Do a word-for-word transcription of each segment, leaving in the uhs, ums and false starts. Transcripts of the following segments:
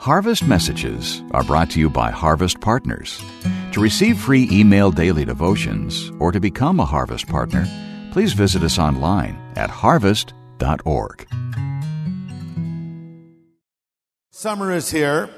Harvest Messages are brought to you by Harvest Partners. To receive free email daily devotions or to become a Harvest Partner, please visit us online at harvest dot org. Summer is here,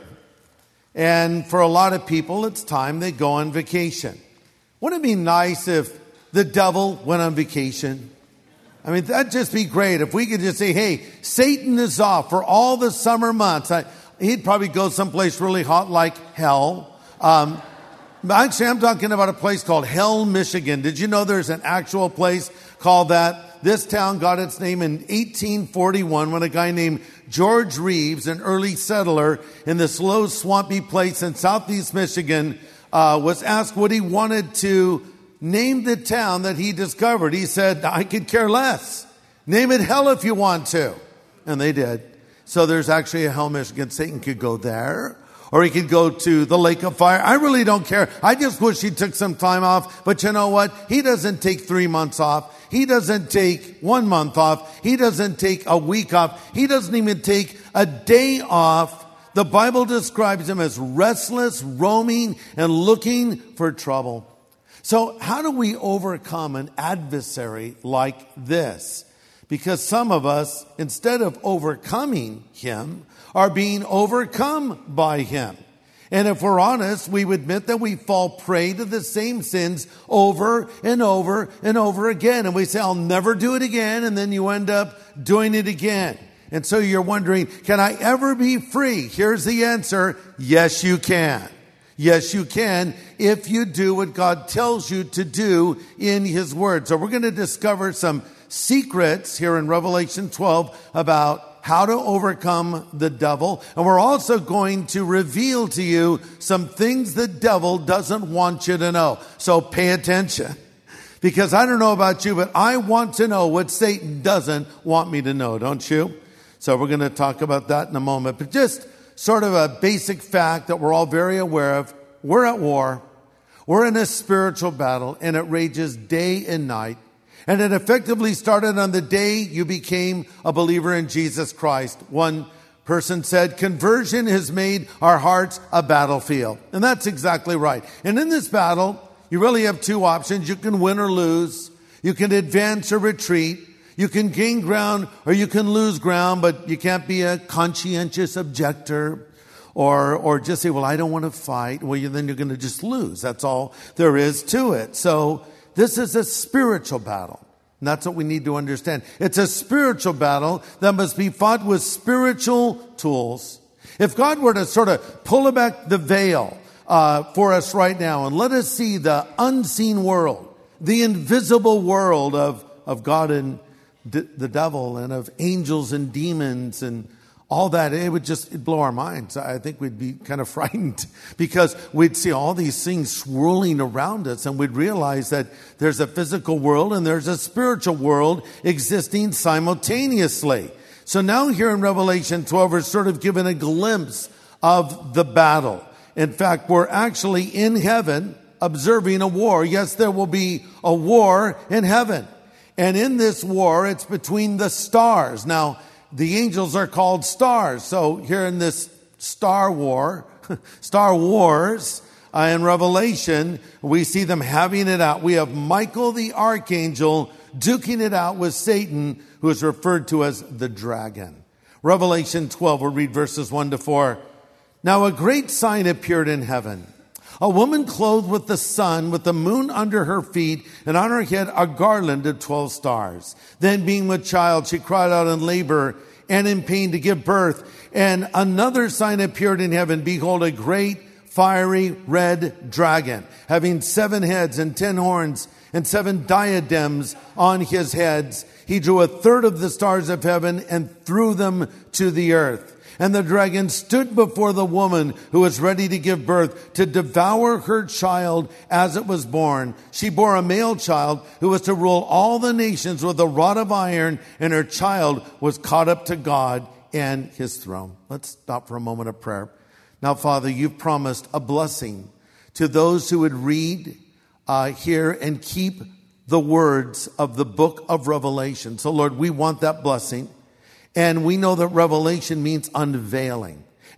and for a lot of people, it's time they go on vacation. Wouldn't it be nice if the devil went on vacation? I mean, that'd just be great if we could just say, hey, Satan is off for all the summer months. I, he'd probably go someplace really hot like hell. Um, actually, I'm talking about a place called Hell, Michigan. Did you know there's an actual place called that? This town got its name in eighteen forty-one when a guy named George Reeves, an early settler in this low, swampy place in southeast Michigan, uh, was asked what he wanted to name the town that he discovered. He said, I could care less. Name it Hell if you want to. And they did. So there's actually a Hell, Michigan. Satan could go there. Or he could go to the Lake of Fire. I really don't care. I just wish he took some time off. But you know what? He doesn't take three months off. He doesn't take one month off. He doesn't take a week off. He doesn't even take a day off. The Bible describes him as restless, roaming, and looking for trouble. So how do we overcome an adversary like this? Because some of us, instead of overcoming him, are being overcome by him. And if we're honest, we would admit that we fall prey to the same sins over and over and over again. And we say, I'll never do it again. And then you end up doing it again. And so you're wondering, can I ever be free? Here's the answer. Yes, you can. Yes, you can if you do what God tells you to do in his word. So we're going to discover some secrets here in Revelation twelve about how to overcome the devil. And we're also going to reveal to you some things the devil doesn't want you to know. So pay attention. Because I don't know about you, but I want to know what Satan doesn't want me to know, don't you? So we're going to talk about that in a moment. But just sort of a basic fact that we're all very aware of. We're at war. We're in a spiritual battle, and it rages day and night. And it effectively started on the day you became a believer in Jesus Christ. One person said, conversion has made our hearts a battlefield. And that's exactly right. And in this battle, you really have two options. You can win or lose. You can advance or retreat. You can gain ground or you can lose ground, but you can't be a conscientious objector or or just say, well, I don't want to fight. Well, you, then you're going to just lose. That's all there is to it. So this is a spiritual battle. And that's what we need to understand. It's a spiritual battle that must be fought with spiritual tools. If God were to sort of pull back the veil uh, for us right now and let us see the unseen world, the invisible world of, of God and d- the devil and of angels and demons and all that, it would just it'd blow our minds. I think we'd be kind of frightened because we'd see all these things swirling around us and we'd realize that there's a physical world and there's a spiritual world existing simultaneously. So now here in Revelation twelve, we're sort of given a glimpse of the battle. In fact, we're actually in heaven observing a war. Yes, there will be a war in heaven. And in this war, it's between the stars. Now, the angels are called stars. So here in this Star War, Star Wars, uh, in Revelation, we see them having it out. We have Michael the archangel duking it out with Satan, who is referred to as the dragon. Revelation twelve, we'll read verses one to four. Now a great sign appeared in heaven. A woman clothed with the sun, with the moon under her feet, and on her head a garland of twelve stars. Then being with child, she cried out in labor and in pain to give birth. And another sign appeared in heaven. Behold, a great fiery red dragon, having seven heads and ten horns and seven diadems on his heads. He drew a third of the stars of heaven and threw them to the earth. And the dragon stood before the woman who was ready to give birth to devour her child as it was born. She bore a male child who was to rule all the nations with a rod of iron, and her child was caught up to God and his throne. Let's stop for a moment of prayer. Now, Father, you've promised a blessing to those who would read, uh, hear, and keep the words of the book of Revelation. So, Lord, we want that blessing. And we know that revelation means unveiling.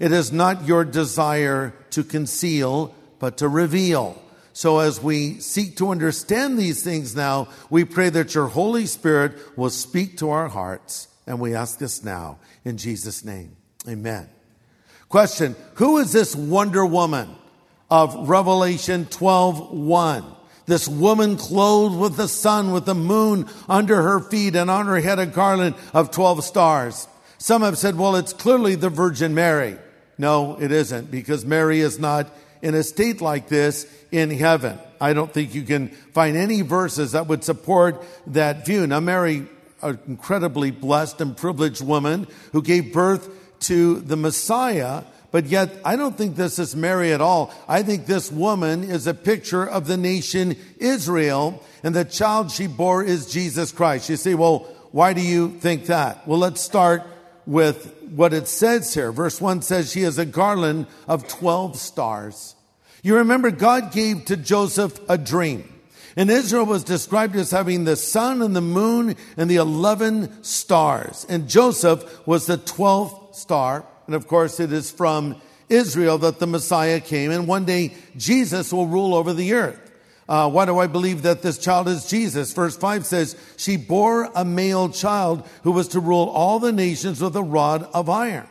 It is not your desire to conceal, but to reveal. So as we seek to understand these things now, we pray that your Holy Spirit will speak to our hearts. And we ask this now in Jesus' name. Amen. Question, who is this Wonder Woman of Revelation twelve one? This woman clothed with the sun, with the moon under her feet, and on her head a garland of twelve stars. Some have said, well, it's clearly the Virgin Mary. No, it isn't, because Mary is not in a state like this in heaven. I don't think you can find any verses that would support that view. Now, Mary, an incredibly blessed and privileged woman who gave birth to the Messiah, but yet I don't think this is Mary at all. I think this woman is a picture of the nation Israel, and the child she bore is Jesus Christ. You say, well, why do you think that? Well, let's start with what it says here. Verse one says she has a garland of twelve stars. You remember God gave to Joseph a dream. And Israel was described as having the sun and the moon and the eleven stars. And Joseph was the twelfth star. And of course, it is from Israel that the Messiah came. And one day, Jesus will rule over the earth. Uh, why do I believe that this child is Jesus? Verse five says, she bore a male child who was to rule all the nations with a rod of iron.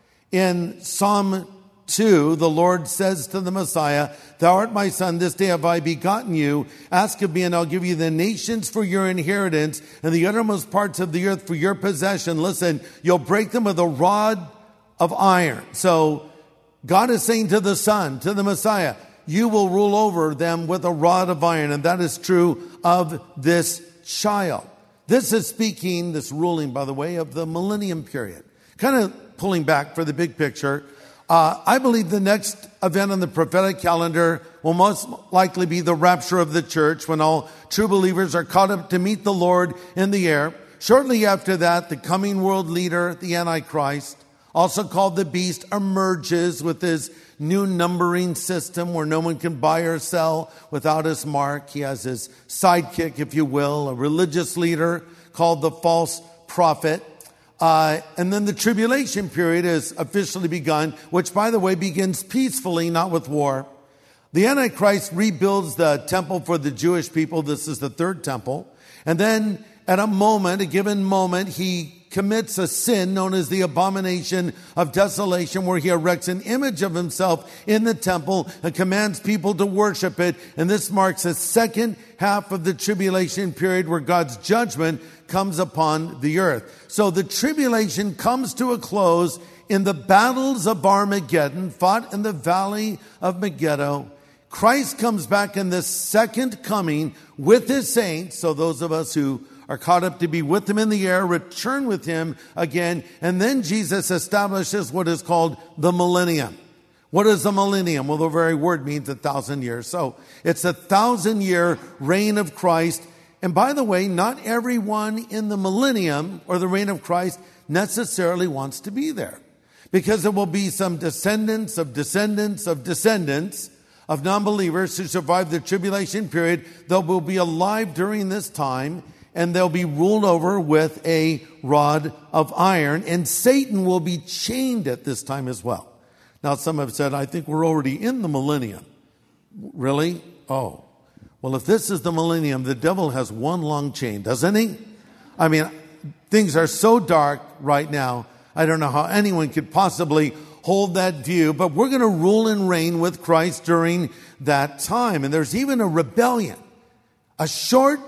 In Psalm two, the Lord says to the Messiah, thou art my son, this day have I begotten you. Ask of me, and I'll give you the nations for your inheritance, and the uttermost parts of the earth for your possession. Listen, you'll break them with a rod of iron. So God is saying to the Son, to the Messiah, you will rule over them with a rod of iron. And that is true of this child. This is speaking, this ruling, by the way, of the millennium period. Kind of pulling back for the big picture. Uh, I believe the next event on the prophetic calendar will most likely be the rapture of the church, when all true believers are caught up to meet the Lord in the air. Shortly after that, the coming world leader, the Antichrist, also called the beast, emerges with his new numbering system where no one can buy or sell without his mark. He has his sidekick, if you will, a religious leader called the false prophet. Uh, and then the tribulation period is officially begun, which, by the way, begins peacefully, not with war. The Antichrist rebuilds the temple for the Jewish people. This is the third temple. And then at a moment, a given moment, he commits a sin known as the abomination of desolation, where he erects an image of himself in the temple and commands people to worship it. And this marks the second half of the tribulation period, where God's judgment comes upon the earth. So the tribulation comes to a close in the battles of Armageddon, fought in the valley of Megiddo. Christ comes back in the second coming with his saints. So those of us who are caught up to be with him in the air, return with him again. And then Jesus establishes what is called the millennium. What is the millennium? Well, the very word means a thousand years. So it's a thousand year reign of Christ. And by the way, not everyone in the millennium or the reign of Christ necessarily wants to be there, because there will be some descendants of descendants of descendants of non-believers who survive the tribulation period. They will be alive during this time, and they'll be ruled over with a rod of iron, and Satan will be chained at this time as well. Now, some have said, I think we're already in the millennium. Really? Oh. Well, if this is the millennium, the devil has one long chain, doesn't he? I mean, things are so dark right now, I don't know how anyone could possibly hold that view, but we're going to rule and reign with Christ during that time. And there's even a rebellion, a short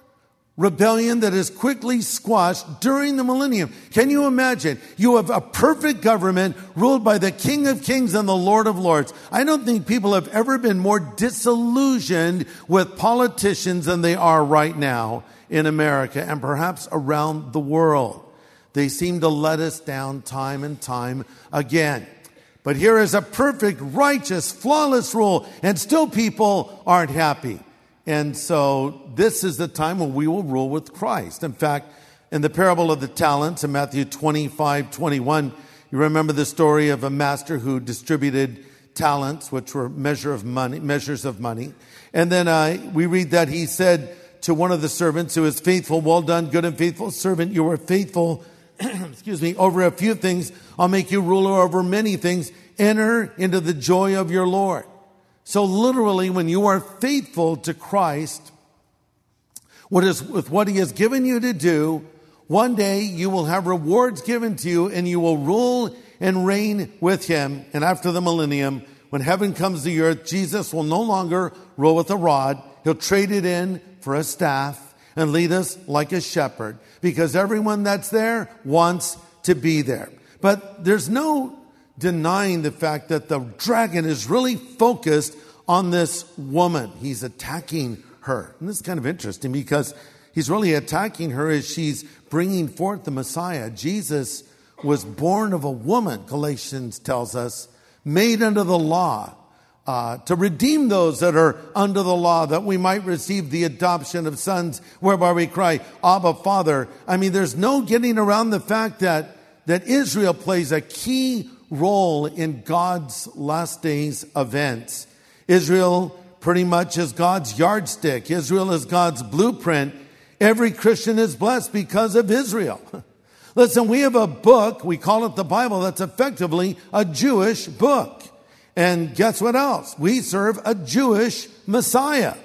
rebellion that is quickly squashed during the millennium. Can you imagine? You have a perfect government ruled by the King of Kings and the Lord of Lords. I don't think people have ever been more disillusioned with politicians than they are right now in America and perhaps around the world. They seem to let us down time and time again. But here is a perfect, righteous, flawless rule, and still people aren't happy. And so this is the time when we will rule with Christ. In fact, in the parable of the talents in Matthew twenty-five twenty-one, you remember the story of a master who distributed talents, which were measure of money, measures of money. And then uh, we read that he said to one of the servants who is faithful, well done, good and faithful servant, you were faithful excuse me, over a few things, I'll make you ruler over many things. enter into the joy of your Lord. So literally, when you are faithful to Christ, what is with what he has given you to do, one day you will have rewards given to you and you will rule and reign with him. And after the millennium, when heaven comes to the earth, Jesus will no longer rule with a rod. He'll trade it in for a staff and lead us like a shepherd, because everyone that's there wants to be there. But there's no denying the fact that the dragon is really focused on this woman. He's attacking her. And this is kind of interesting because he's really attacking her as she's bringing forth the Messiah. Jesus was born of a woman, Galatians tells us, made under the law, uh, to redeem those that are under the law, that we might receive the adoption of sons, whereby we cry, Abba, Father. I mean, there's no getting around the fact that that Israel plays a key role in God's last days events. Israel pretty much is God's yardstick. Israel is God's blueprint. Every Christian is blessed because of Israel. Listen, we have a book, we call it the Bible, that's effectively a Jewish book. And guess what else? We serve a Jewish Messiah.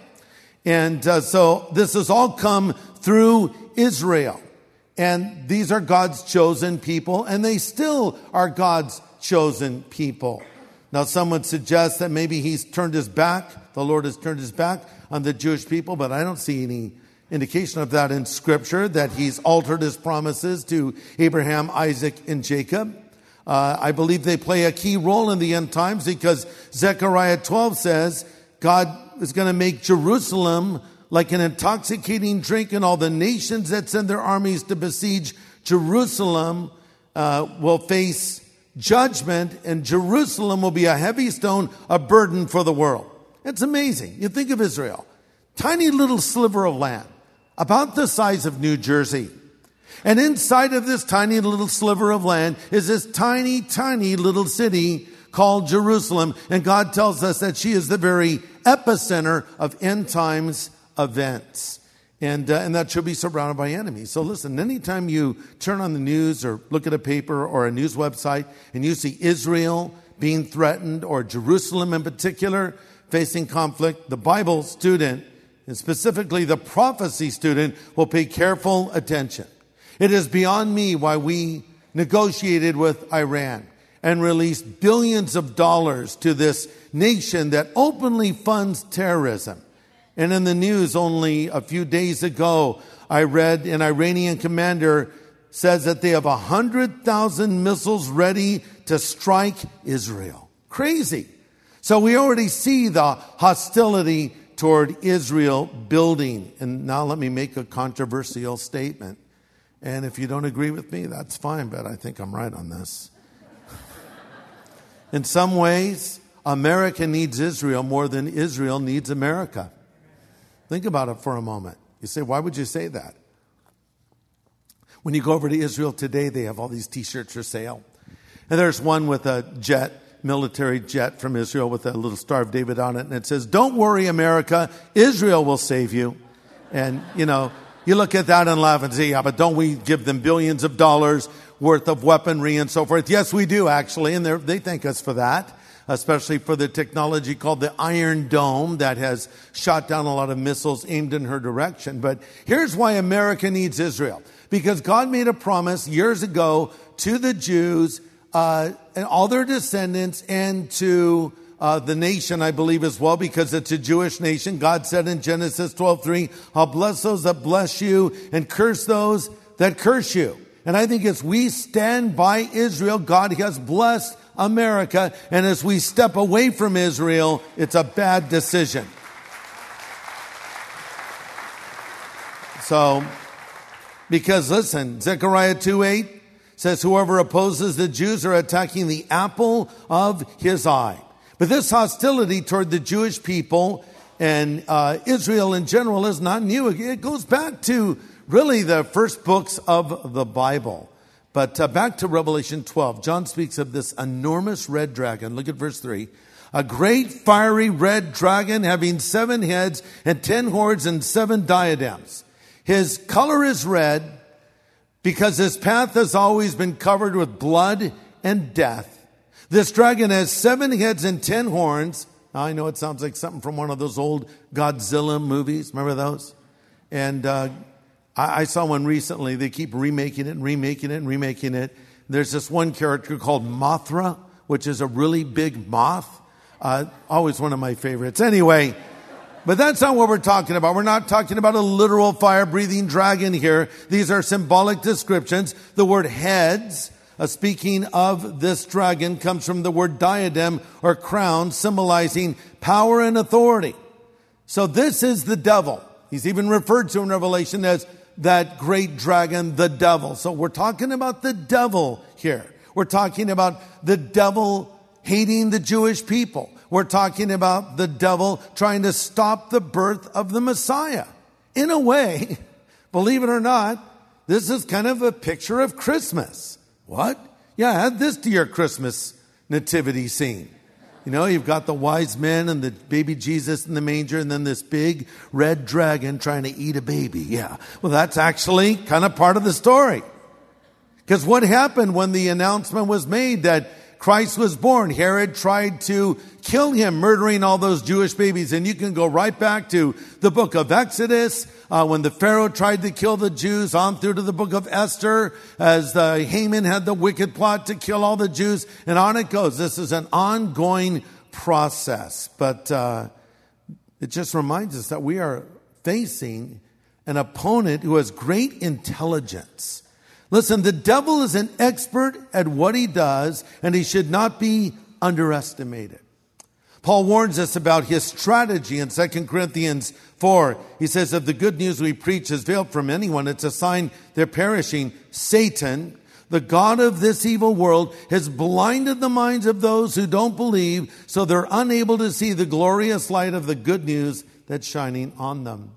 And uh, so this has all come through Israel. And these are God's chosen people, and they still are God's chosen people. Now, some would suggest that maybe he's turned his back, the Lord has turned his back on the Jewish people, but I don't see any indication of that in Scripture, that he's altered his promises to Abraham, Isaac, and Jacob. Uh, I believe they play a key role in the end times because Zechariah twelve says God is going to make Jerusalem like an intoxicating drink, and all the nations that send their armies to besiege Jerusalem uh, will face judgment, and Jerusalem will be a heavy stone, a burden for the world. It's amazing. You think of Israel, tiny little sliver of land, about the size of New Jersey. And inside of this tiny little sliver of land is this tiny, tiny little city called Jerusalem. And God tells us that she is the very epicenter of end times events. And, uh, and that should be surrounded by enemies. So listen, anytime you turn on the news or look at a paper or a news website and you see Israel being threatened, or Jerusalem in particular facing conflict, the Bible student, and specifically the prophecy student, will pay careful attention. It is beyond me why we negotiated with Iran and released billions of dollars to this nation that openly funds terrorism. And in the news only a few days ago, I read an Iranian commander says that they have one hundred thousand missiles ready to strike Israel. Crazy. So we already see the hostility toward Israel building. And now let me make a controversial statement. And if you don't agree with me, that's fine, but I think I'm right on this. In some ways, America needs Israel more than Israel needs America. Think about it for a moment. You say, why would you say that? When you go over to Israel today, they have all these T-shirts for sale. And there's one with a jet, military jet from Israel with a little Star of David on it. And it says, don't worry, America, Israel will save you. And, you know, you look at that and laugh and say, yeah, but don't we give them billions of dollars worth of weaponry and so forth? Yes, we do, actually. And they thank us for that, especially for the technology called the Iron Dome that has shot down a lot of missiles aimed in her direction. But here's why America needs Israel. Because God made a promise years ago to the Jews uh, and all their descendants, and to uh, the nation, I believe, as well, because it's a Jewish nation. God said in Genesis twelve three, I'll bless those that bless you and curse those that curse you. And I think as we stand by Israel, God has blessed America. And as we step away from Israel, it's a bad decision. So, because listen, Zechariah two eight says, whoever opposes the Jews are attacking the apple of his eye. But this hostility toward the Jewish people and uh, Israel in general is not new. It goes back to really the first books of the Bible. But uh, back to Revelation twelve, John speaks of this enormous red dragon. Look at verse three. A great fiery red dragon having seven heads and ten horns and seven diadems. His color is red because his path has always been covered with blood and death. This dragon has seven heads and ten horns. Now, I know it sounds like something from one of those old Godzilla movies. Remember those? And uh, I, I saw one recently. They keep remaking it and remaking it and remaking it. There's this one character called Mothra, which is a really big moth. Uh, always one of my favorites. Anyway, but that's not what we're talking about. We're not talking about a literal fire-breathing dragon here. These are symbolic descriptions. The word heads, uh, speaking of this dragon, comes from the word diadem or crown, symbolizing power and authority. So this is the devil. He's even referred to in Revelation as that great dragon, the devil. So we're talking about the devil here. We're talking about the devil hating the Jewish people. We're talking about the devil trying to stop the birth of the Messiah. In a way, believe it or not, this is kind of a picture of Christmas. What? Yeah, add this to your Christmas nativity scene. You know, you've got the wise men and the baby Jesus in the manger and then this big red dragon trying to eat a baby. Yeah. Well, that's actually kind of part of the story. Because what happened when the announcement was made that Christ was born? Herod tried to kill him, murdering all those Jewish babies. And you can go right back to the book of Exodus, uh, when the Pharaoh tried to kill the Jews, on through to the book of Esther, as uh, Haman had the wicked plot to kill all the Jews. And on it goes. This is an ongoing process. But uh, it just reminds us that we are facing an opponent who has great intelligence. Listen, the devil is an expert at what he does, and he should not be underestimated. Paul warns us about his strategy in Second Corinthians four. He says, if the good news we preach is veiled from anyone, it's a sign they're perishing. Satan, the god of this evil world, has blinded the minds of those who don't believe, so they're unable to see the glorious light of the good news that's shining on them.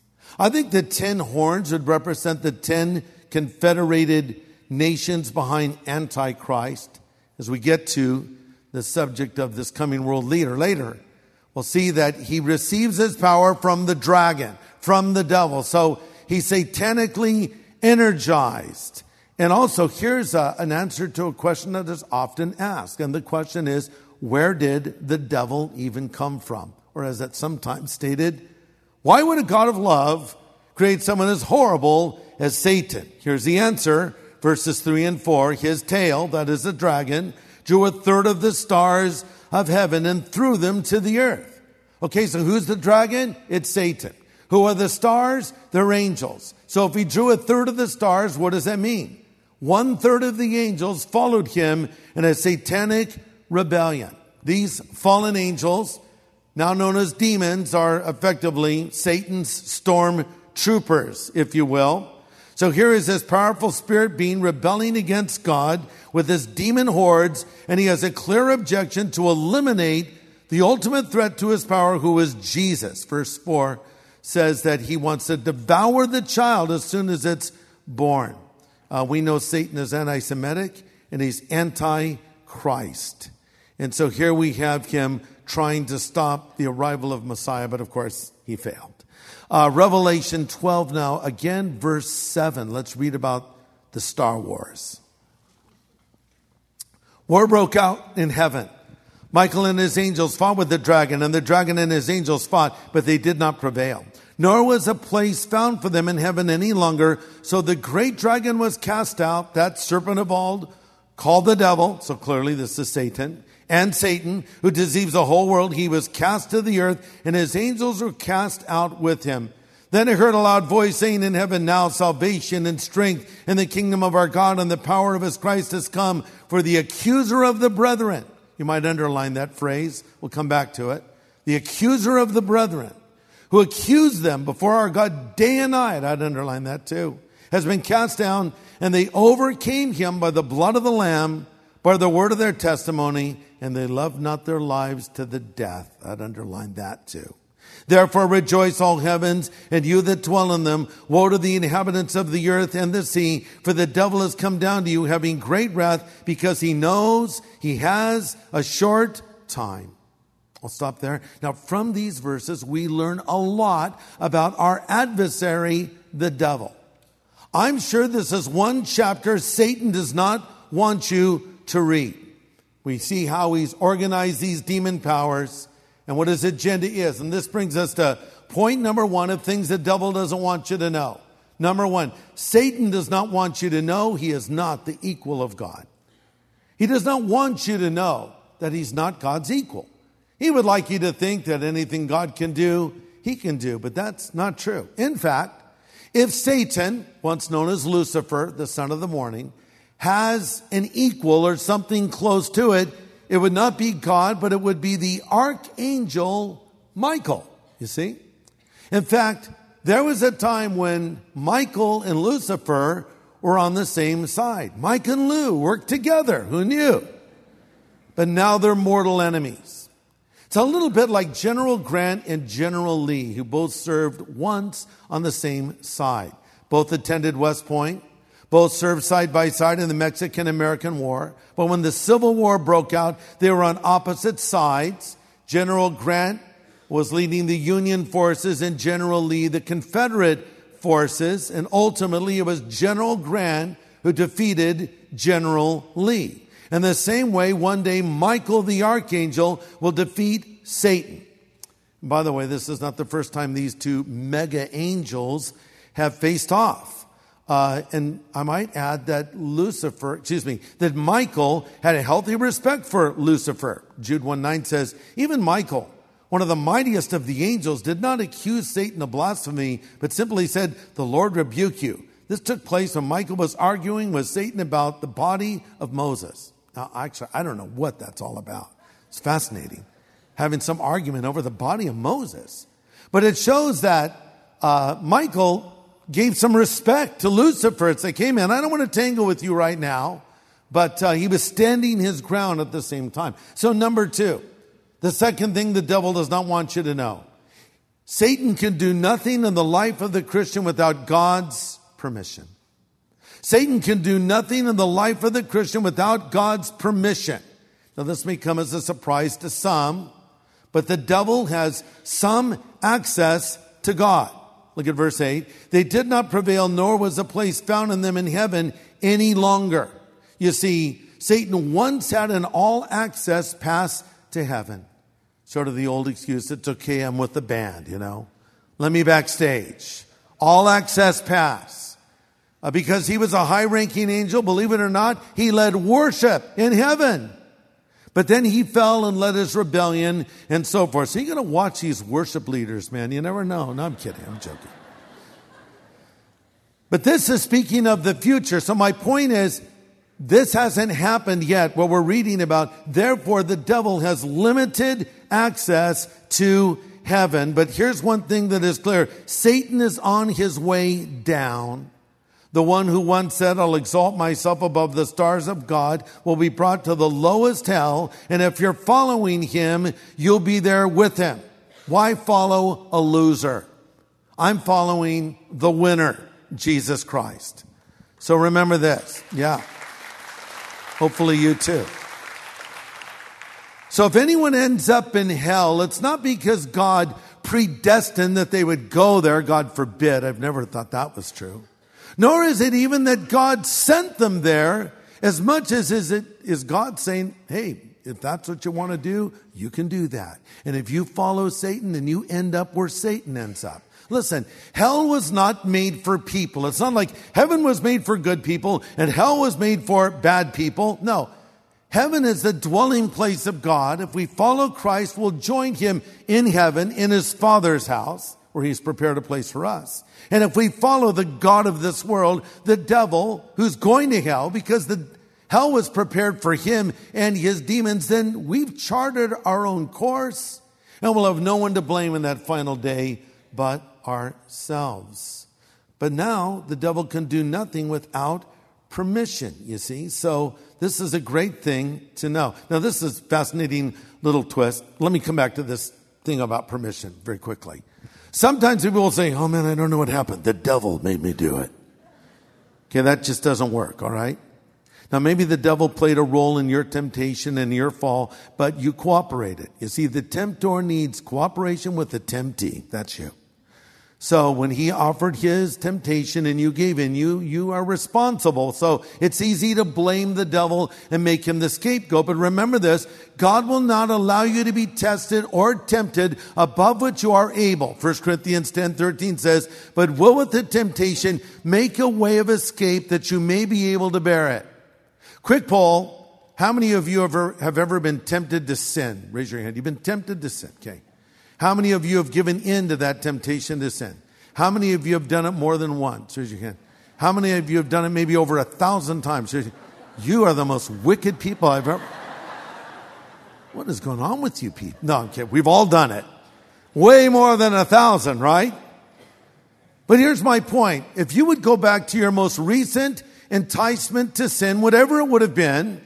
I think the ten horns would represent the ten confederated nations behind Antichrist. As we get to the subject of this coming world leader later, we'll see that he receives his power from the dragon, from the devil. So he's satanically energized. And also, here's a, an answer to a question that is often asked. And the question is, where did the devil even come from? Or as it's sometimes stated, why would a God of love create someone as horrible as Satan? Here's the answer. Verses three and four. His tail, that is the dragon, drew a third of the stars of heaven and threw them to the earth. Okay, so who's the dragon? It's Satan. Who are the stars? They're angels. So if he drew a third of the stars, what does that mean? One third of the angels followed him in a satanic rebellion. These fallen angels, now known as demons, are effectively Satan's storm troopers, if you will. So here is this powerful spirit being rebelling against God with his demon hordes, and he has a clear objection to eliminate the ultimate threat to his power, who is Jesus. Verse four says that he wants to devour the child as soon as it's born. Uh, we know Satan is anti-Semitic and he's anti-Christ. And so here we have him trying to stop the arrival of Messiah, but of course he failed. Uh, Revelation twelve now, again, verse seven. Let's read about the Star Wars. War broke out in heaven. Michael and his angels fought with the dragon, and the dragon and his angels fought, but they did not prevail. Nor was a place found for them in heaven any longer. So the great dragon was cast out, that serpent of old, called the devil. So clearly this is Satan. And Satan, who deceives the whole world, he was cast to the earth, and his angels were cast out with him. Then I heard a loud voice saying in heaven, now salvation and strength in the kingdom of our God and the power of his Christ has come. For the accuser of the brethren, you might underline that phrase, we'll come back to it. The accuser of the brethren, who accused them before our God day and night, I'd underline that too, has been cast down, and they overcame him by the blood of the Lamb, by the word of their testimony, and they loved not their lives to the death. I'd underline that too. Therefore rejoice, all heavens, and you that dwell in them. Woe to the inhabitants of the earth and the sea, for the devil has come down to you, having great wrath, because he knows he has a short time. I'll stop there. Now, from these verses, we learn a lot about our adversary, the devil. I'm sure this is one chapter Satan does not want you to read. We see how he's organized these demon powers and what his agenda is. And this brings us to point number one of things the devil doesn't want you to know. Number one, Satan does not want you to know he is not the equal of God. He does not want you to know that he's not God's equal. He would like you to think that anything God can do, he can do, but that's not true. In fact, if Satan, once known as Lucifer, the son of the morning, has an equal or something close to it, it would not be God, but it would be the archangel Michael, you see? In fact, there was a time when Michael and Lucifer were on the same side. Mike and Lou worked together. Who knew? But now they're mortal enemies. It's a little bit like General Grant and General Lee, who both served once on the same side. Both attended West Point. Both served side by side in the Mexican-American War. But when the Civil War broke out, they were on opposite sides. General Grant was leading the Union forces and General Lee the Confederate forces. And ultimately, it was General Grant who defeated General Lee. In the same way, one day, Michael the Archangel will defeat Satan. And by the way, this is not the first time these two mega angels have faced off. Uh, and I might add that Lucifer, excuse me, that Michael had a healthy respect for Lucifer. Jude one nine says, even Michael, one of the mightiest of the angels, did not accuse Satan of blasphemy, but simply said, the Lord rebuke you. This took place when Michael was arguing with Satan about the body of Moses. Now, actually, I don't know what that's all about. It's fascinating, having some argument over the body of Moses. But it shows that uh, Michael gave some respect to Lucifer. It's like, hey man, I don't want to tangle with you right now. But uh, he was standing his ground at the same time. So number two, the second thing the devil does not want you to know. Satan can do nothing in the life of the Christian without God's permission. Satan can do nothing in the life of the Christian without God's permission. Now this may come as a surprise to some, but the devil has some access to God. Look at verse eight. They did not prevail, nor was a place found in them in heaven any longer. You see, Satan once had an all-access pass to heaven. Sort of the old excuse, it's okay, I'm with the band, you know. Let me backstage. All-access pass. Uh, because he was a high-ranking angel, believe it or not, he led worship in heaven. But then he fell and led his rebellion and so forth. So you're going to watch these worship leaders, man. You never know. No, I'm kidding. I'm joking. But this is speaking of the future. So my point is, this hasn't happened yet, what we're reading about. Therefore, the devil has limited access to heaven. But here's one thing that is clear. Satan is on his way down. The one who once said, I'll exalt myself above the stars of God, will be brought to the lowest hell. And if you're following him, you'll be there with him. Why follow a loser? I'm following the winner, Jesus Christ. So remember this. Yeah. Hopefully you too. So if anyone ends up in hell, it's not because God predestined that they would go there. God forbid. I've never thought that was true. Nor is it even that God sent them there, as much as is it is God saying, hey, if that's what you want to do, you can do that. And if you follow Satan, then you end up where Satan ends up. Listen, hell was not made for people. It's not like heaven was made for good people and hell was made for bad people. No, heaven is the dwelling place of God. If we follow Christ, we'll join him in heaven, in his Father's house, where he's prepared a place for us. And if we follow the God of this world, the devil, who's going to hell, because the hell was prepared for him and his demons, then we've charted our own course and we'll have no one to blame in that final day but ourselves. But now the devil can do nothing without permission, you see. So this is a great thing to know. Now this is a fascinating little twist. Let me come back to this thing about permission very quickly. Sometimes people will say, oh man, I don't know what happened. The devil made me do it. Okay, that just doesn't work, all right? Now maybe the devil played a role in your temptation and your fall, but you cooperated. You see, the tempter needs cooperation with the temptee. That's you. So when he offered his temptation and you gave in, you, you are responsible. So it's easy to blame the devil and make him the scapegoat. But remember this, God will not allow you to be tested or tempted above what you are able. First Corinthians ten thirteen says, but will with the temptation make a way of escape that you may be able to bear it. Quick poll, how many of you ever, have ever been tempted to sin? Raise your hand. You've been tempted to sin. Okay. How many of you have given in to that temptation to sin? How many of you have done it more than once? Raise your hand. How many of you have done it maybe over a thousand times? You are the most wicked people I've ever... What is going on with you people? No, I'm kidding. We've all done it. Way more than a thousand, right? But here's my point. If you would go back to your most recent enticement to sin, whatever it would have been,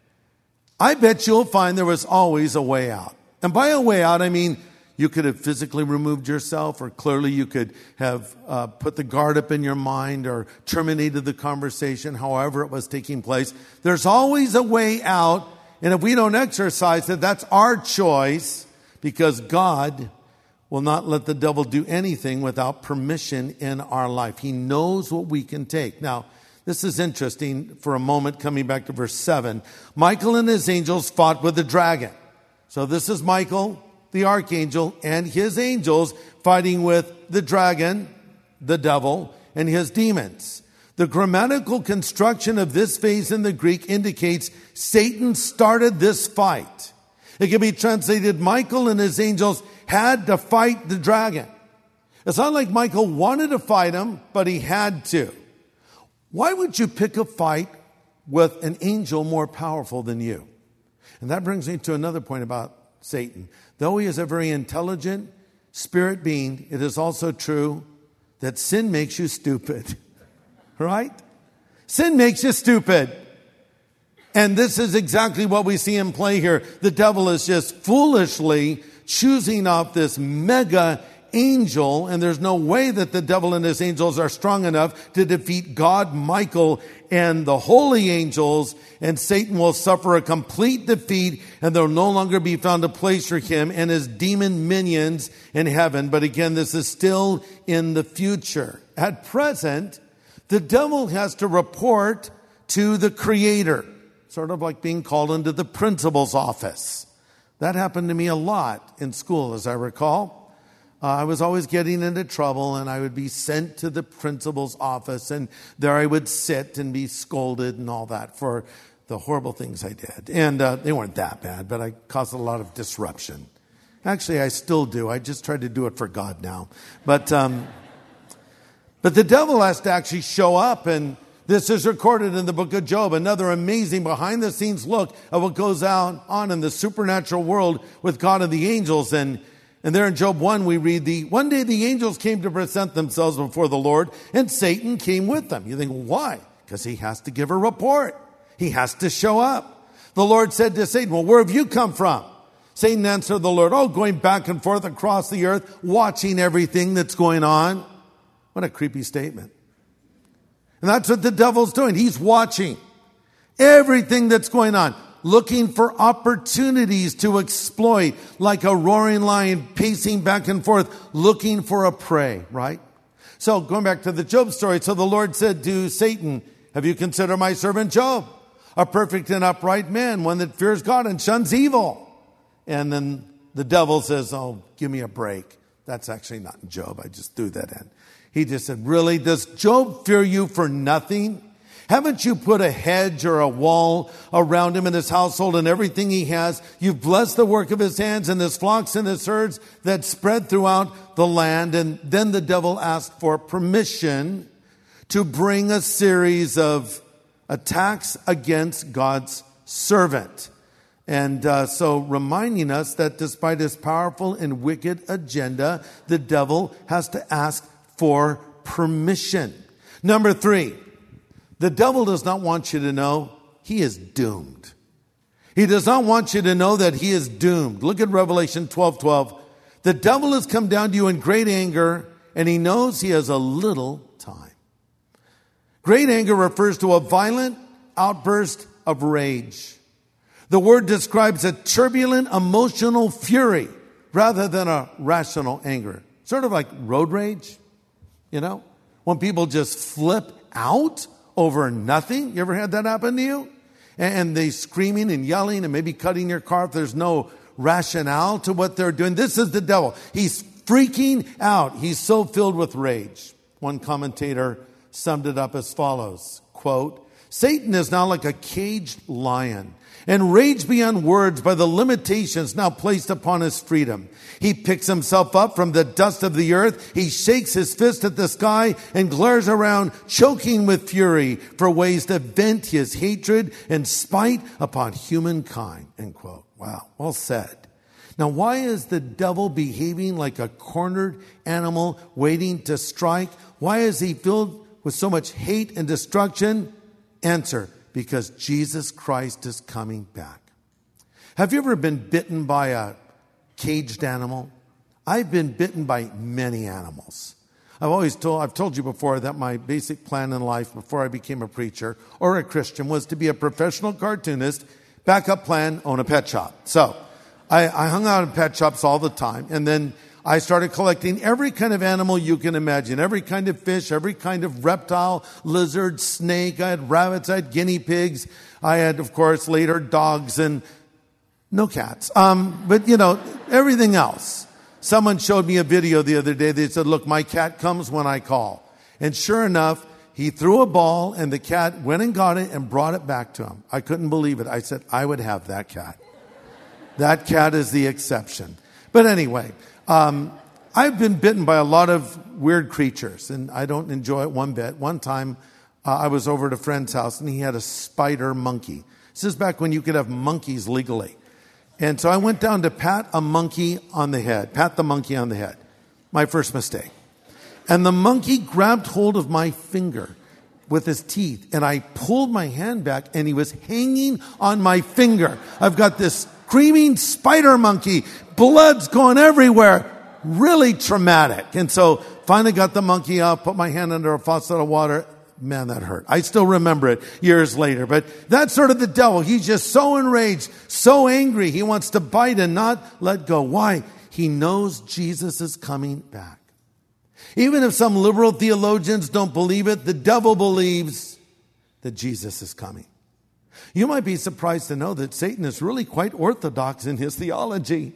I bet you'll find there was always a way out. And by a way out, I mean... You could have physically removed yourself, or clearly you could have uh, put the guard up in your mind or terminated the conversation, however it was taking place. There's always a way out, and if we don't exercise it, that's our choice, because God will not let the devil do anything without permission in our life. He knows what we can take. Now, this is interesting for a moment, coming back to verse seven. Michael and his angels fought with the dragon. So this is Michael, the archangel, and his angels fighting with the dragon, the devil, and his demons. The grammatical construction of this phrase in the Greek indicates Satan started this fight. It can be translated, Michael and his angels had to fight the dragon. It's not like Michael wanted to fight him, but he had to. Why would you pick a fight with an angel more powerful than you? And that brings me to another point about Satan. Though he is a very intelligent spirit being, it is also true that sin makes you stupid. Right? Sin makes you stupid. And this is exactly what we see in play here. The devil is just foolishly choosing off this mega angel, and there's no way that the devil and his angels are strong enough to defeat God, Michael, and the holy angels, and Satan will suffer a complete defeat, and there will no longer be found a place for him and his demon minions in heaven. But again, this is still in the future. At present, the devil has to report to the Creator, sort of like being called into the principal's office. That happened to me a lot in school, as I recall. Uh, I was always getting into trouble, and I would be sent to the principal's office, and there I would sit and be scolded and all that for the horrible things I did. And uh, they weren't that bad, but I caused a lot of disruption. Actually, I still do. I just try to do it for God now. But um, but the devil has to actually show up, and this is recorded in the book of Job. Another amazing behind-the-scenes look at what goes out on in the supernatural world with God and the angels. And And there in Job one, we read, the one day the angels came to present themselves before the Lord, and Satan came with them. You think, well, why? Because he has to give a report. He has to show up. The Lord said to Satan, well, where have you come from? Satan answered the Lord, oh, going back and forth across the earth, watching everything that's going on. What a creepy statement. And that's what the devil's doing. He's watching everything that's going on, looking for opportunities to exploit, like a roaring lion pacing back and forth, looking for a prey, right? So going back to the Job story, so the Lord said to Satan, have you considered my servant Job, a perfect and upright man, one that fears God and shuns evil? And then the devil says, oh, give me a break. That's actually not in Job. I just threw that in. He just said, really, does Job fear you for nothing? Haven't you put a hedge or a wall around him and his household and everything he has? You've blessed the work of his hands and his flocks and his herds that spread throughout the land. And then the devil asked for permission to bring a series of attacks against God's servant. And uh, so reminding us that despite his powerful and wicked agenda, the devil has to ask for permission. Number three. The devil does not want you to know he is doomed. He does not want you to know that he is doomed. Look at Revelation twelve twelve. The devil has come down to you in great anger, and he knows he has a little time. Great anger refers to a violent outburst of rage. The word describes a turbulent emotional fury rather than a rational anger. Sort of like road rage. you know? When people just flip out over nothing. You ever had that happen to you? And they screaming and yelling and maybe cutting your car if there's no rationale to what they're doing. This is the devil. He's freaking out. He's so filled with rage. One commentator summed it up as follows, quote, Satan is now like a caged lion, enraged beyond words by the limitations now placed upon his freedom. He picks himself up from the dust of the earth. He shakes his fist at the sky and glares around, choking with fury for ways to vent his hatred and spite upon humankind, end quote. Wow, well said. Now, why is the devil behaving like a cornered animal waiting to strike? Why is he filled with so much hate and destruction? Answer, because Jesus Christ is coming back. Have you ever been bitten by a caged animal? I've been bitten by many animals. I've always told, I've told you before that my basic plan in life before I became a preacher or a Christian was to be a professional cartoonist, backup plan, own a pet shop. So I, I hung out in pet shops all the time, and then I started collecting every kind of animal you can imagine, every kind of fish, every kind of reptile, lizard, snake. I had rabbits, I had guinea pigs. I had, of course, later dogs and no cats. Um, but, you know, everything else. Someone showed me a video the other day. They said, look, my cat comes when I call. And sure enough, he threw a ball and the cat went and got it and brought it back to him. I couldn't believe it. I said, I would have that cat. That cat is the exception. But anyway, um, I've been bitten by a lot of weird creatures, and I don't enjoy it one bit. One time, uh, I was over at a friend's house, and he had a spider monkey. This is back when you could have monkeys legally. And so I went down to pat a monkey on the head, pat the monkey on the head. My first mistake. And the monkey grabbed hold of my finger with his teeth, and I pulled my hand back, and he was hanging on my finger. I've got this screaming spider monkey, blood's going everywhere, really traumatic. And so finally got the monkey out, put my hand under a faucet of water. Man, that hurt. I still remember it years later. But that's sort of the devil. He's just so enraged, so angry. He wants to bite and not let go. Why? He knows Jesus is coming back. Even if some liberal theologians don't believe it, the devil believes that Jesus is coming. You might be surprised to know that Satan is really quite orthodox in his theology.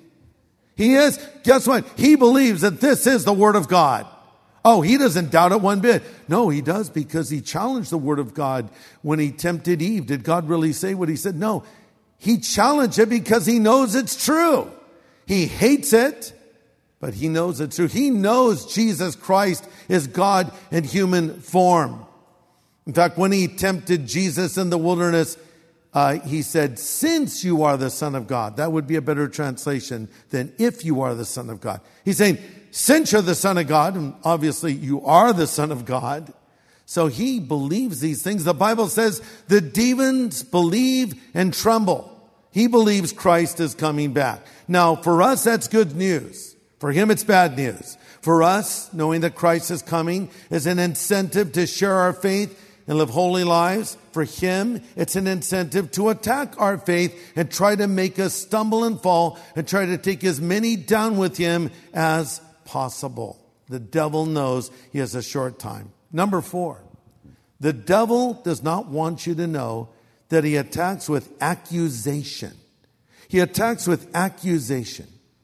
He is. Guess what? He believes that this is the Word of God. Oh, he doesn't doubt it one bit. No, he does, because he challenged the Word of God when he tempted Eve. Did God really say what he said? No. He challenged it because he knows it's true. He hates it, but he knows it's true. He knows Jesus Christ is God in human form. In fact, when he tempted Jesus in the wilderness, Uh, he said, since you are the Son of God. That would be a better translation than if you are the Son of God. He's saying, since you're the Son of God, and obviously you are the Son of God, so he believes these things. The Bible says the demons believe and tremble. He believes Christ is coming back. Now, for us, that's good news. For him, it's bad news. For us, knowing that Christ is coming is an incentive to share our faith and live holy lives. For him, it's an incentive to attack our faith and try to make us stumble and fall and try to take as many down with him as possible. The devil knows he has a short time. Number four, the devil does not want you to know that he attacks with accusation. He attacks with accusation.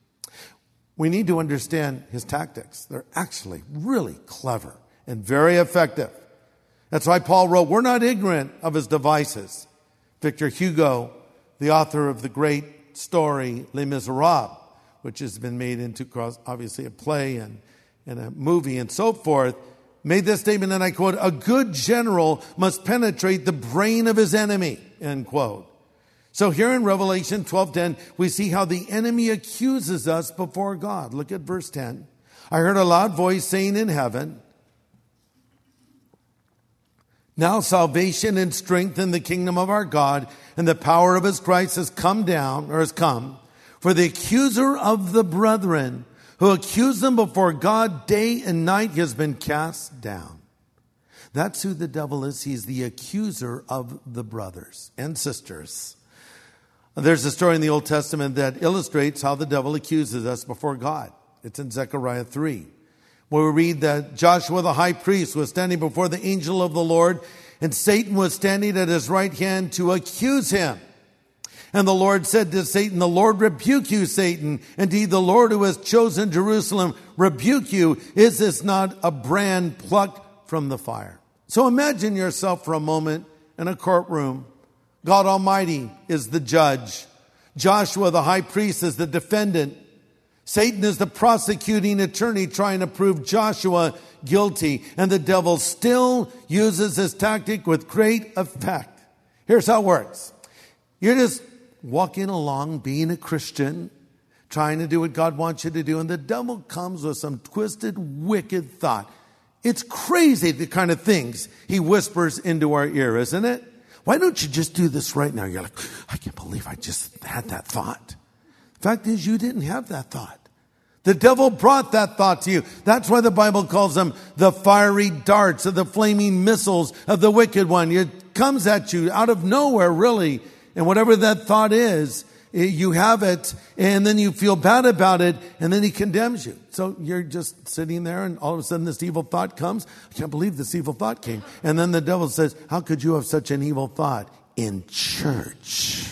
We need to understand his tactics. They're actually really clever and very effective. That's why Paul wrote, we're not ignorant of his devices. Victor Hugo, the author of the great story Les Miserables, which has been made into, obviously, a play and, and a movie and so forth, made this statement, and I quote, a good general must penetrate the brain of his enemy, end quote. So here in Revelation twelve ten, we see how the enemy accuses us before God. Look at verse ten. I heard a loud voice saying in heaven, now salvation and strength in the kingdom of our God and the power of his Christ has come down, or has come. For the accuser of the brethren, who accused them before God day and night, has been cast down. That's who the devil is. He's the accuser of the brothers and sisters. There's a story in the Old Testament that illustrates how the devil accuses us before God. It's in Zechariah three. where we read that Joshua the high priest was standing before the angel of the Lord, and Satan was standing at his right hand to accuse him. And the Lord said to Satan, the Lord rebuke you, Satan. Indeed, the Lord who has chosen Jerusalem rebuke you. Is this not a brand plucked from the fire? So imagine yourself for a moment in a courtroom. God Almighty is the judge. Joshua, the high priest, is the defendant. Satan is the prosecuting attorney trying to prove Joshua guilty. And the devil still uses his tactic with great effect. Here's how it works. You're just walking along, being a Christian, trying to do what God wants you to do, and the devil comes with some twisted, wicked thought. It's crazy the kind of things he whispers into our ear, isn't it? Why don't you just do this right now? You're like, I can't believe I just had that thought. The fact is, you didn't have that thought. The devil brought that thought to you. That's why the Bible calls them the fiery darts of the flaming missiles of the wicked one. It comes at you out of nowhere, really. And whatever that thought is, you have it, and then you feel bad about it, and then he condemns you. So you're just sitting there, and all of a sudden this evil thought comes. I can't believe this evil thought came. And then the devil says, how could you have such an evil thought in church?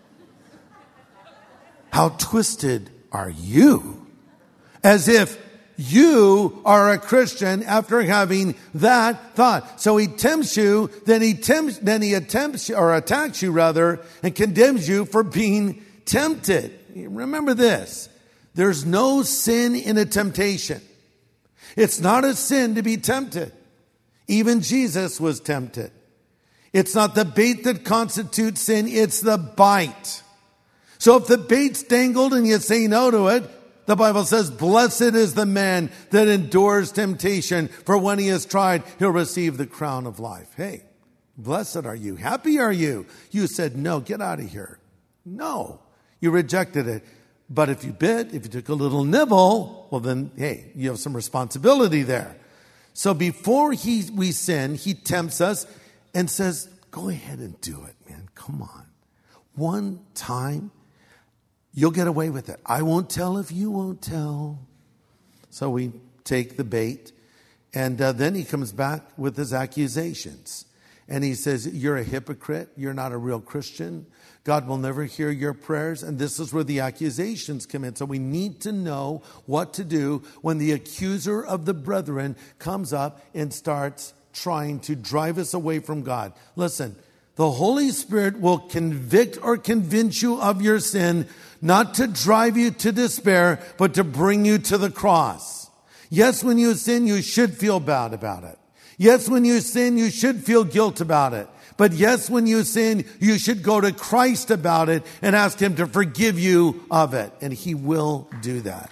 How twisted are you? As if you are a Christian after having that thought. So he tempts you, then he tempts, then he attempts or attacks you rather, and condemns you for being tempted. Remember this. There's no sin in a temptation. It's not a sin to be tempted. Even Jesus was tempted. It's not the bait that constitutes sin, it's the bite. So if the bait's dangled and you say no to it, the Bible says, blessed is the man that endures temptation, for when he is tried, he'll receive the crown of life. Hey, blessed are you. Happy are you. You said, no, get out of here. No, you rejected it. But if you bit, if you took a little nibble, well then, hey, you have some responsibility there. So before he, we sin, he tempts us and says, go ahead and do it, man. Come on. One time, you'll get away with it. I won't tell if you won't tell. So we take the bait. And uh, then he comes back with his accusations. And he says, you're a hypocrite. You're not a real Christian. God will never hear your prayers. And this is where the accusations come in. So we need to know what to do when the accuser of the brethren comes up and starts trying to drive us away from God. Listen, the Holy Spirit will convict or convince you of your sin, not to drive you to despair, but to bring you to the cross. Yes, when you sin, you should feel bad about it. Yes, when you sin, you should feel guilt about it. But yes, when you sin, you should go to Christ about it and ask him to forgive you of it. And he will do that.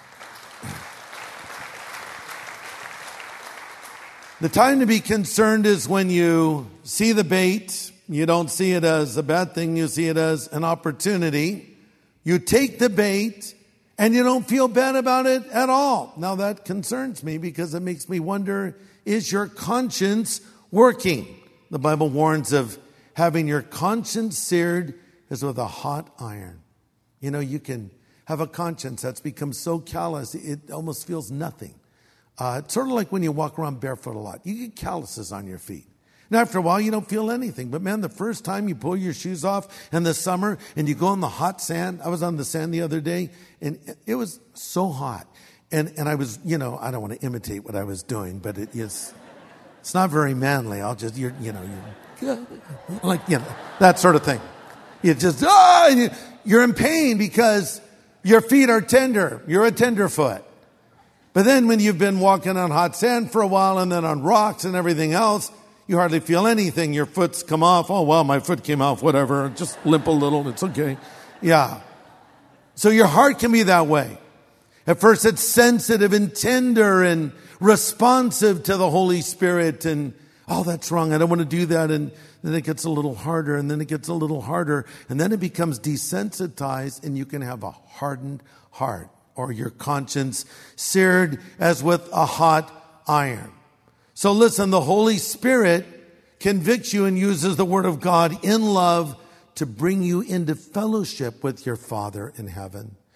The time to be concerned is when you see the bait. You don't see it as a bad thing. You see it as an opportunity. You take the bait and you don't feel bad about it at all. Now that concerns me because it makes me wonder, is your conscience working? The Bible warns of having your conscience seared as with a hot iron. You know, you can have a conscience that's become so callous, it almost feels nothing. Uh, it's sort of like when you walk around barefoot a lot. You get calluses on your feet. And after a while, you don't feel anything. But man, the first time you pull your shoes off in the summer and you go on the hot sand. I was on the sand the other day and it was so hot. And and I was, you know, I don't want to imitate what I was doing, but it is, it's not very manly. I'll just, you're, you know, you're, like, you know, that sort of thing. You just, ah, oh, you're in pain because your feet are tender. You're a tenderfoot. But then when you've been walking on hot sand for a while and then on rocks and everything else, you hardly feel anything. Your foot's come off. Oh, well, my foot came off, whatever. Just limp a little. It's okay. Yeah. So your heart can be that way. At first, it's sensitive and tender and responsive to the Holy Spirit. And, oh, that's wrong. I don't want to do that. And then it gets a little harder. And then it gets a little harder. And then it becomes desensitized. And you can have a hardened heart or your conscience seared as with a hot iron. So listen, the Holy Spirit convicts you and uses the Word of God in love to bring you into fellowship with your Father in heaven.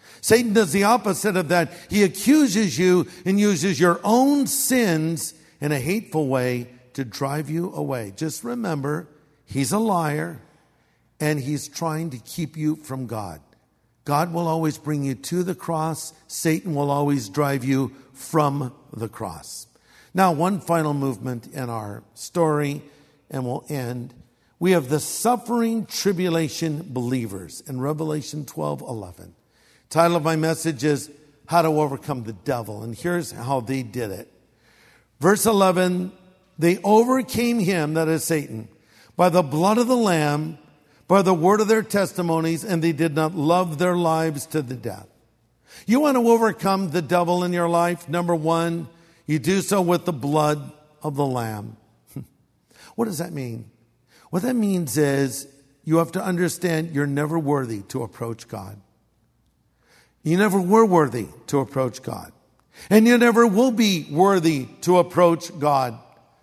Satan does the opposite of that. He accuses you and uses your own sins in a hateful way to drive you away. Just remember, he's a liar and he's trying to keep you from God. God will always bring you to the cross. Satan will always drive you from the cross. Now, one final movement in our story, and we'll end. We have the suffering tribulation believers in Revelation twelve eleven. Title of my message is How to Overcome the Devil. And here's how they did it. Verse eleven, they overcame him, that is Satan, by the blood of the Lamb, by the word of their testimonies, and they did not love their lives to the death. You want to overcome the devil in your life? Number one, you do so with the blood of the Lamb. What does that mean? What that means is you have to understand you're never worthy to approach God. You never were worthy to approach God. And you never will be worthy to approach God.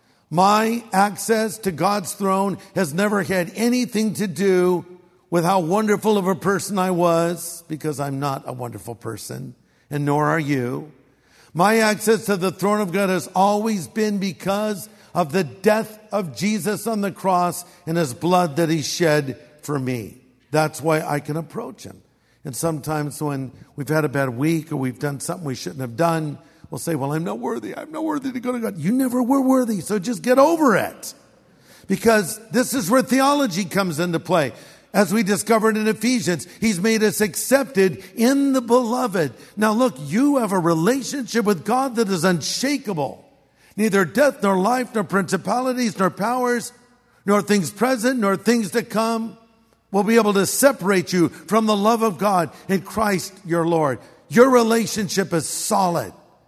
My access to God's throne has never had anything to do with how wonderful of a person I was, because I'm not a wonderful person, and nor are you. My access to the throne of God has always been because of the death of Jesus on the cross and his blood that he shed for me. That's why I can approach him. And sometimes when we've had a bad week or we've done something we shouldn't have done, we'll say, well, I'm not worthy. I'm not worthy to go to God. You never were worthy, so just get over it. Because this is where theology comes into play. As we discovered in Ephesians, he's made us accepted in the beloved. Now look, you have a relationship with God that is unshakable. Neither death, nor life, nor principalities, nor powers, nor things present, nor things to come will be able to separate you from the love of God in Christ your Lord. Your relationship is solid,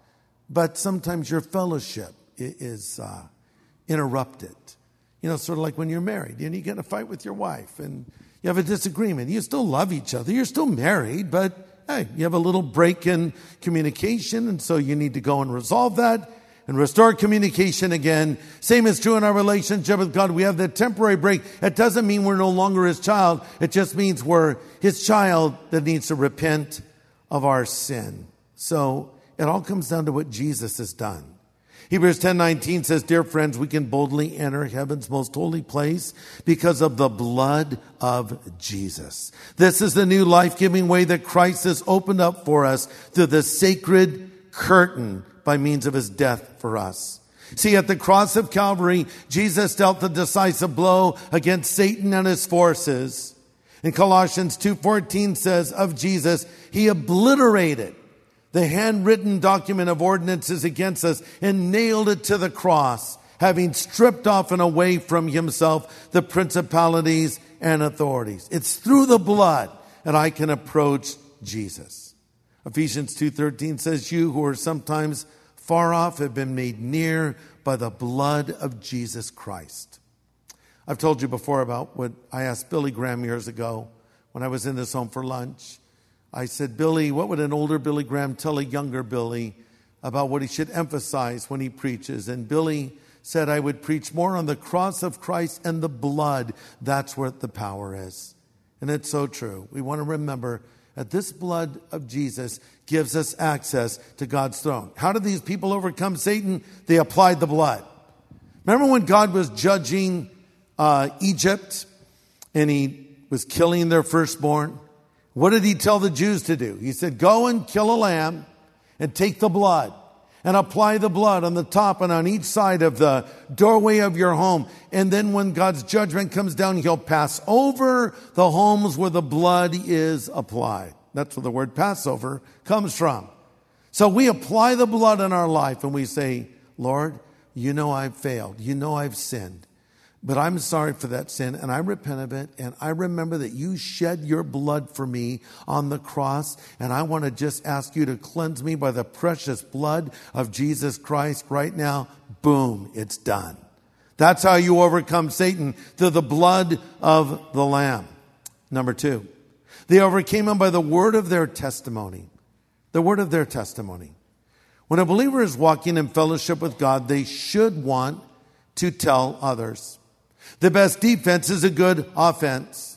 but sometimes your fellowship is uh, interrupted. You know, sort of like when you're married and you get in a fight with your wife and you have a disagreement. You still love each other. You're still married, but hey, you have a little break in communication, and so you need to go and resolve that and restore communication again. Same is true in our relationship with God. We have that temporary break. It doesn't mean we're no longer his child. It just means we're his child that needs to repent of our sin. So it all comes down to what Jesus has done. Hebrews ten nineteen says, dear friends, we can boldly enter heaven's most holy place because of the blood of Jesus. This is the new life-giving way that Christ has opened up for us through the sacred curtain by means of his death for us. See, at the cross of Calvary, Jesus dealt the decisive blow against Satan and his forces. In Colossians two fourteen says of Jesus, he obliterated the handwritten document of ordinances against us and nailed it to the cross, having stripped off and away from himself the principalities and authorities. It's through the blood that I can approach Jesus. Ephesians two thirteen says, you who are sometimes far off have been made near by the blood of Jesus Christ. I've told you before about what I asked Billy Graham years ago when I was in his home for lunch. I said, Billy, what would an older Billy Graham tell a younger Billy about what he should emphasize when he preaches? And Billy said, I would preach more on the cross of Christ and the blood. That's where the power is. And it's so true. We want to remember that this blood of Jesus gives us access to God's throne. How did these people overcome Satan? They applied the blood. Remember when God was judging uh, Egypt and he was killing their firstborn? What did he tell the Jews to do? He said, go and kill a lamb and take the blood and apply the blood on the top and on each side of the doorway of your home. And then when God's judgment comes down, he'll pass over the homes where the blood is applied. That's where the word Passover comes from. So we apply the blood in our life and we say, Lord, you know I've failed. You know I've sinned. But I'm sorry for that sin, and I repent of it, and I remember that you shed your blood for me on the cross, and I want to just ask you to cleanse me by the precious blood of Jesus Christ right now. Boom, it's done. That's how you overcome Satan, through the blood of the Lamb. Number two, they overcame him by the word of their testimony. The word of their testimony. When a believer is walking in fellowship with God, they should want to tell others. The best defense is a good offense.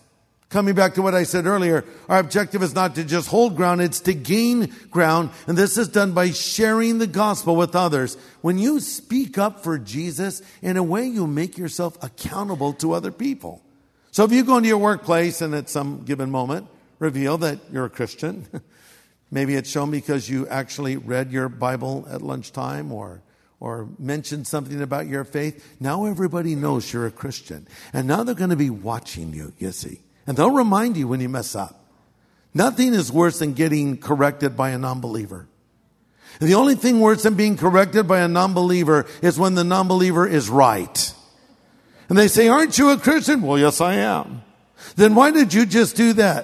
Coming back to what I said earlier, our objective is not to just hold ground, it's to gain ground. And this is done by sharing the gospel with others. When you speak up for Jesus, in a way you make yourself accountable to other people. So if you go into your workplace and at some given moment reveal that you're a Christian, maybe it's shown because you actually read your Bible at lunchtime or or mentioned something about your faith. Now everybody knows you're a Christian. And now they're going to be watching you, you see. And they'll remind you when you mess up. Nothing is worse than getting corrected by a non-believer. And the only thing worse than being corrected by a non-believer is when the non-believer is right. And they say, aren't you a Christian? Well, yes, I am. Then why did you just do that?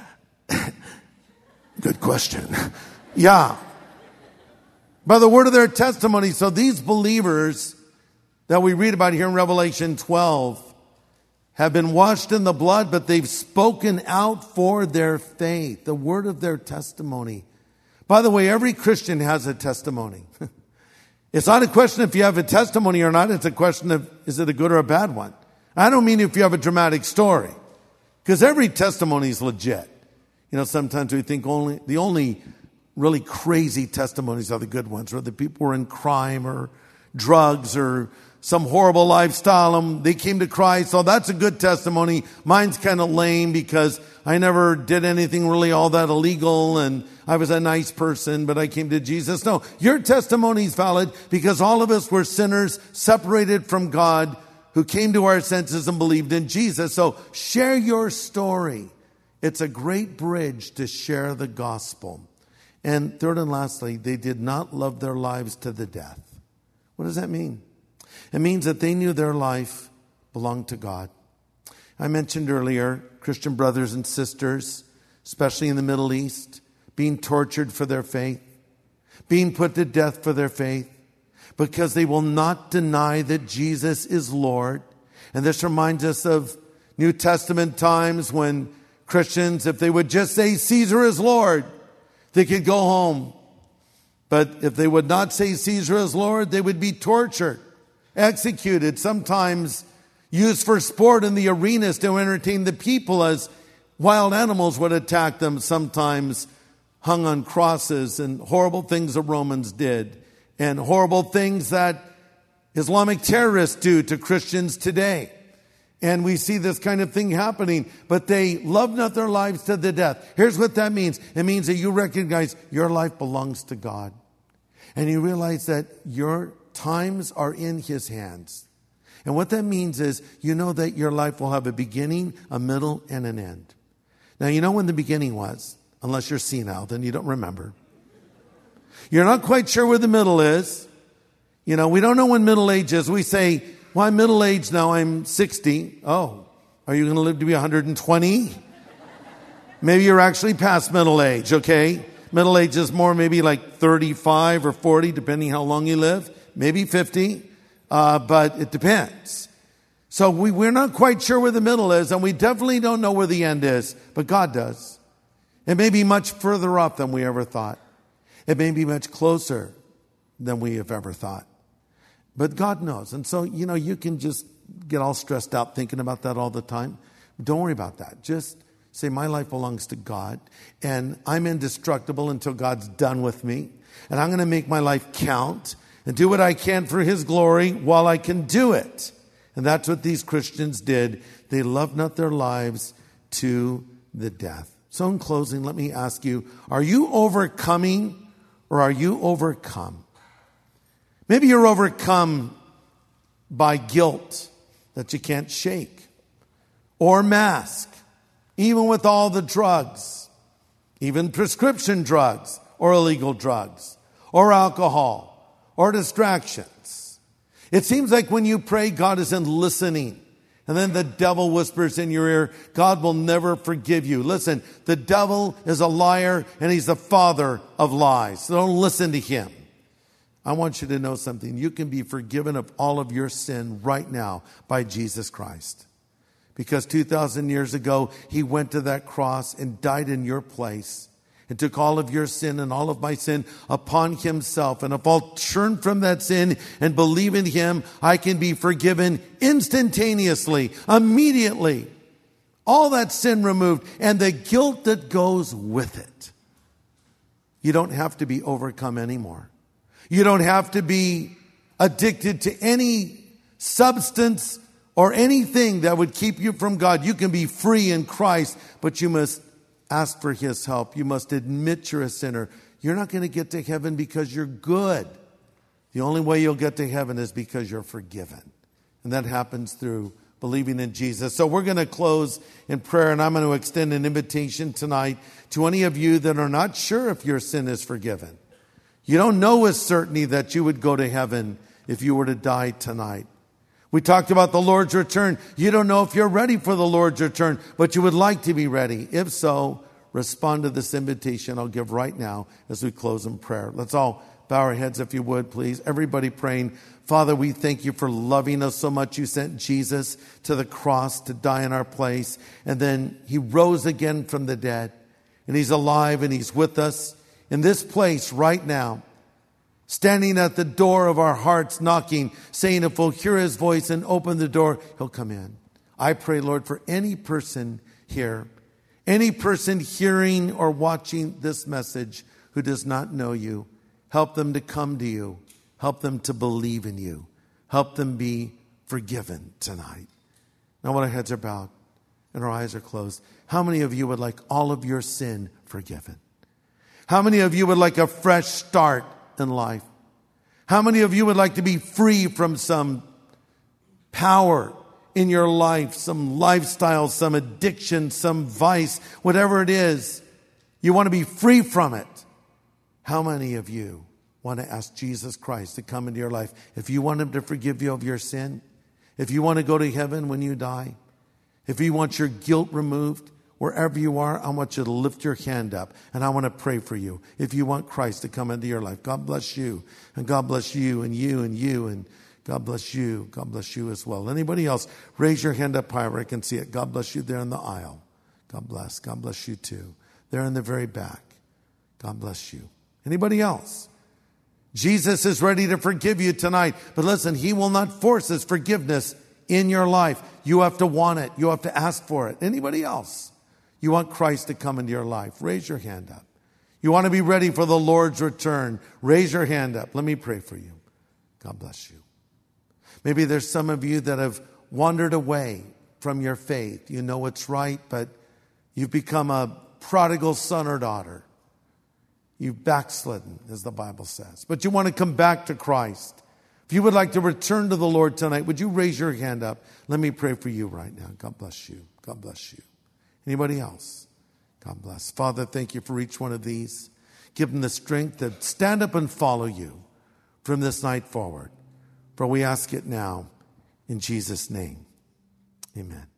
Good question. Yeah. By the word of their testimony. So these believers that we read about here in Revelation twelve have been washed in the blood, but they've spoken out for their faith, the word of their testimony. By the way, every Christian has a testimony. It's not a question if you have a testimony or not. It's a question of, is it a good or a bad one? I don't mean if you have a dramatic story, because every testimony is legit. You know, sometimes we think only the only really crazy testimonies are the good ones, where the people were in crime or drugs or some horrible lifestyle, and they came to Christ. So that's a good testimony. Mine's kind of lame because I never did anything really all that illegal, and I was a nice person, but I came to Jesus. No, your testimony is valid because all of us were sinners separated from God who came to our senses and believed in Jesus. So share your story. It's a great bridge to share the gospel. And third and lastly, they did not love their lives to the death. What does that mean? It means that they knew their life belonged to God. I mentioned earlier, Christian brothers and sisters, especially in the Middle East, being tortured for their faith, being put to death for their faith, because they will not deny that Jesus is Lord. And this reminds us of New Testament times when Christians, if they would just say Caesar is Lord, they could go home. But if they would not say Caesar is Lord, they would be tortured, executed, sometimes used for sport in the arenas to entertain the people as wild animals would attack them, sometimes hung on crosses, and horrible things the Romans did, and horrible things that Islamic terrorists do to Christians today. And we see this kind of thing happening, but they love not their lives to the death. Here's what that means. It means that you recognize your life belongs to God. And you realize that your times are in His hands. And what that means is you know that your life will have a beginning, a middle, and an end. Now, you know when the beginning was, unless you're senile, then you don't remember. You're not quite sure where the middle is. You know, we don't know when middle age is. We say, well, I'm middle aged now, I'm sixty. Oh, are you going to live to be one hundred twenty? Maybe you're actually past middle age, okay? Middle age is more maybe like thirty-five or forty, depending how long you live. Maybe fifty, uh, but it depends. So we, we're not quite sure where the middle is, and we definitely don't know where the end is, but God does. It may be much further up than we ever thought. It may be much closer than we have ever thought. But God knows. And so, you know, you can just get all stressed out thinking about that all the time. Don't worry about that. Just say, my life belongs to God, and I'm indestructible until God's done with me. And I'm going to make my life count and do what I can for His glory while I can do it. And that's what these Christians did. They loved not their lives to the death. So in closing, let me ask you, are you overcoming or are you overcome? Maybe you're overcome by guilt that you can't shake, or mask, even with all the drugs, even prescription drugs or illegal drugs or alcohol or distractions. It seems like when you pray, God isn't listening. And then the devil whispers in your ear, God will never forgive you. Listen, the devil is a liar and he's the father of lies. So don't listen to him. I want you to know something. You can be forgiven of all of your sin right now by Jesus Christ. Because two thousand years ago, He went to that cross and died in your place and took all of your sin and all of my sin upon Himself. And if I'll turn from that sin and believe in Him, I can be forgiven instantaneously, immediately. All that sin removed and the guilt that goes with it. You don't have to be overcome anymore. You don't have to be addicted to any substance or anything that would keep you from God. You can be free in Christ, but you must ask for His help. You must admit you're a sinner. You're not going to get to heaven because you're good. The only way you'll get to heaven is because you're forgiven. And that happens through believing in Jesus. So we're going to close in prayer, and I'm going to extend an invitation tonight to any of you that are not sure if your sin is forgiven. You don't know with certainty that you would go to heaven if you were to die tonight. We talked about the Lord's return. You don't know if you're ready for the Lord's return, but you would like to be ready. If so, respond to this invitation I'll give right now as we close in prayer. Let's all bow our heads if you would, please. Everybody praying. Father, we thank you for loving us so much. You sent Jesus to the cross to die in our place. And then He rose again from the dead. And He's alive and He's with us in this place right now. Standing at the door of our hearts, knocking, saying if we'll hear His voice and open the door, He'll come in. I pray, Lord, for any person here, any person hearing or watching this message who does not know you, help them to come to you. Help them to believe in you. Help them be forgiven tonight. Now, when our heads are bowed and our eyes are closed, how many of you would like all of your sin forgiven? How many of you would like a fresh start in life? How many of you would like to be free from some power in your life, some lifestyle, some addiction, some vice, whatever it is? You want to be free from it. How many of you want to ask Jesus Christ to come into your life? If you want Him to forgive you of your sin, if you want to go to heaven when you die, if you want your guilt removed, wherever you are, I want you to lift your hand up and I want to pray for you. If you want Christ to come into your life, God bless you, and God bless you, and you, and you, and God bless you. God bless you as well. Anybody else? Raise your hand up higher where I can see it. God bless you there in the aisle. God bless. God bless you too. There in the very back. God bless you. Anybody else? Jesus is ready to forgive you tonight. But listen, He will not force His forgiveness in your life. You have to want it. You have to ask for it. Anybody else? You want Christ to come into your life? Raise your hand up. You want to be ready for the Lord's return? Raise your hand up. Let me pray for you. God bless you. Maybe there's some of you that have wandered away from your faith. You know it's right, but you've become a prodigal son or daughter. You've backslidden, as the Bible says. But you want to come back to Christ. If you would like to return to the Lord tonight, would you raise your hand up? Let me pray for you right now. God bless you. God bless you. Anybody else? God bless. Father, thank you for each one of these. Give them the strength to stand up and follow you from this night forward. For we ask it now in Jesus' name. Amen.